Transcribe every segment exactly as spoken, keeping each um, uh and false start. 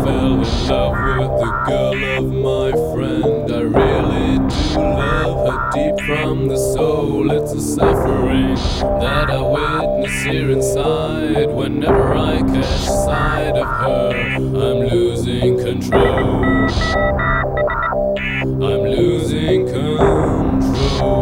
fell in love with the girl of my friend. I really do love her deep from the soul. It's a suffering that I witness here inside. Whenever I catch sight of her, I'm losing control. I'm losing control.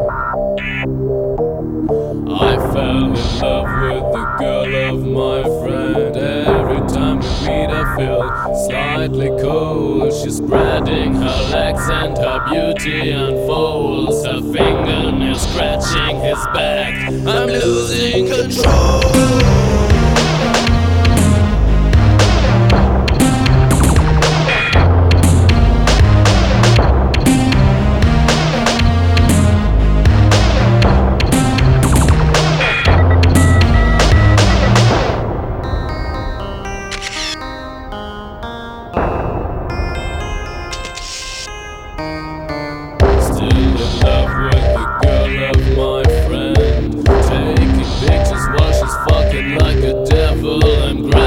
I fell in love with the girl of my friend. Every time we meet I feel slightly cold. She's spreading her legs and her beauty unfolds. Her fingernails scratching his back. I'm losing control. In love with the girl of my friend, taking pictures while she's fucking like a devil. I'm